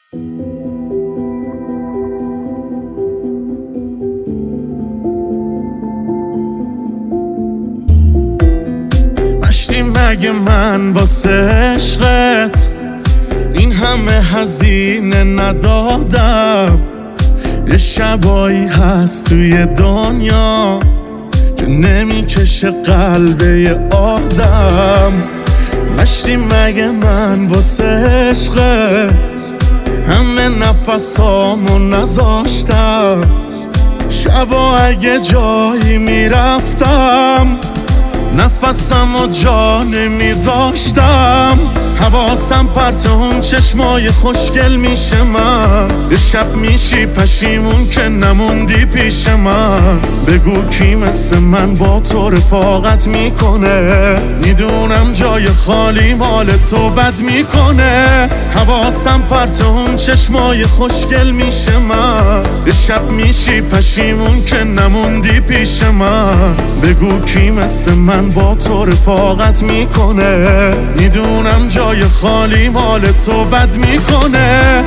مشتی مگه من واسه عشقت این همه هزینه ندادم؟ یه شبایی هست توی دنیا که نمیکشه قلب یه آدم. مشتی مگه من واسه عشقت همه نفسامو نذاشتم؟ شبا اگه جایی میرفتم نفسم و جا نمیذاشتم. حواسم پرت اون چشمای خوشگل میشه من، یه شب میشی پشیمون که نموندی پیش من. بگو کی مثل من با تو رفاقت میکنه؟ میدونم جای خالی مال تو بد میکنه. حواسم پرت اون چشمای خوشگل میشه من، یه شب میشی پشیمون که نموندی پیش من. بگو کی مثل من با تو رفاقت میکنه؟ میدونم جای خالی مال تو بد میکنه.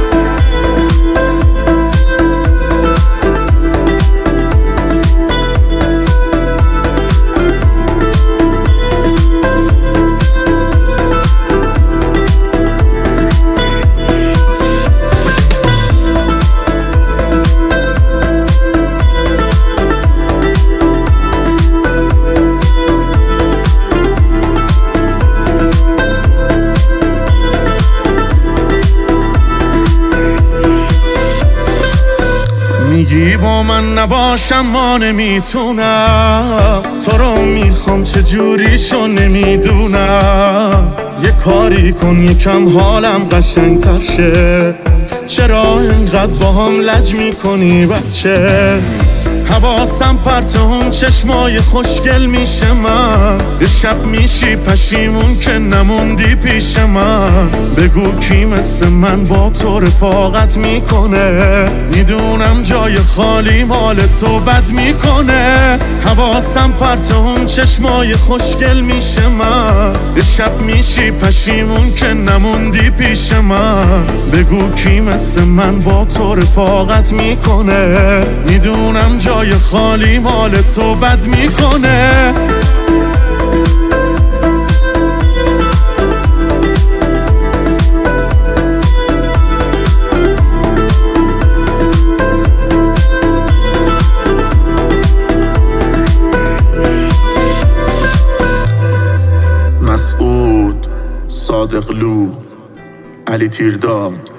میگی با من نباشم ما نمیتونم، تو رو میخوام چجوریشو نمیدونم. یه کاری کن یکم حالم قشنگ‌تر شه، چرا اینقدر با هم لج میکنی بچه؟ حواسم پرت اون چشمای خوشگل میشه من، یه شب میشی پشیمون که نموندی پیش من. بگو کی مثل من با تو رفاقت میکنه؟ میدونم جای خالی مال تو بد میکنه. حواسم پرت اون چشمای خوشگل میشه من، یه شب میشی پشیمون که نموندی پیش من. بگو کی مثل من با تو رفاقت میکنه؟ میدونم جای خالی مال تو بد میکنه. مسعود صادقلو، علی تیرداد.